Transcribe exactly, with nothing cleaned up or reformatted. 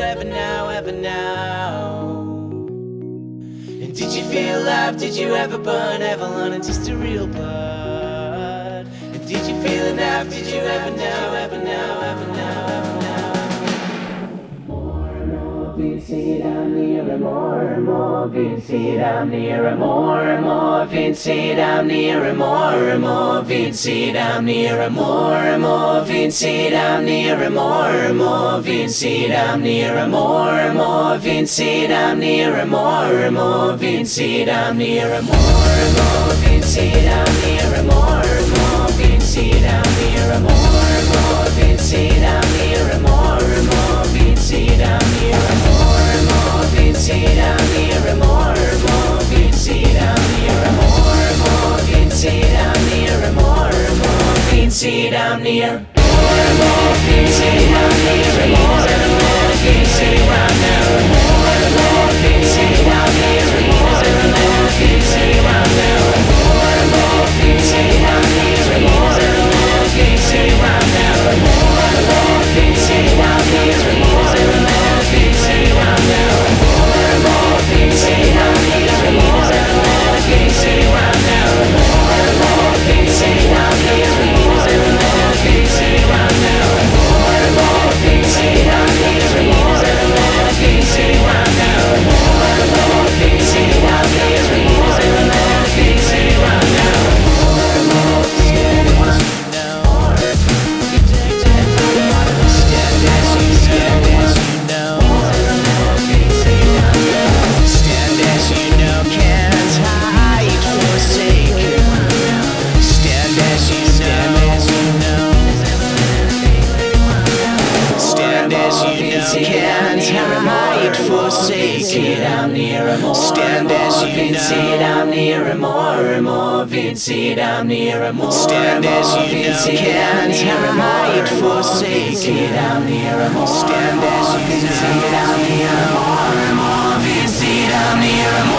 ever now, ever now? And did you feel love? Did you ever burn, ever learn and taste the real blood? And did you feel enough? Did you ever now, ever now, ever now, ever now? More and more, Vincey down near, and more and more, Vincey down near, and more and more, Vincey down near, and more and more, Vincey down near, and more and more, Vincey down near, and more and more, Vincey down near, and more and more, Vincey down near, and more and more, Vincey down near, and more and more, Vincey down near, and more and more, Vincey down near, and more and more, Vincey down near, and more and more, Vincey down near, and more and more, Vincey down near, and more and more, Vincey down near, and more and more, Vincey down near, and more and more, Vincey down near, more and more, Vincey down near, and more and more, Vincey down near, and more and more, Vincey down near, and more and more, Vincey down near, and more and more, Vincey down near, and more and more, Vincey down near, and more and more, Vincey down near, and more and more, Vincey down near, and more and more, Vincey down near, and more and more, Vincey down near, and more and more, Vincey down near, and more and more, Vincey down near, and more and more, Vincey down near, and more and more, Vincey down near, and more and more, Vincey down near, and more and more, Vincey down near, and more and more, stand as you know, stand as you stand as you know, stand as you know, can't hide, forsake, stand as you stand as you know, stand as you know, can't hide, forsake, down near and more, stand as you know, down near and more and more, Vincey down near and more, stand as you know, can't hide, forsake, down near and more, stand as you know, down near and more and more, Vincey down near and more.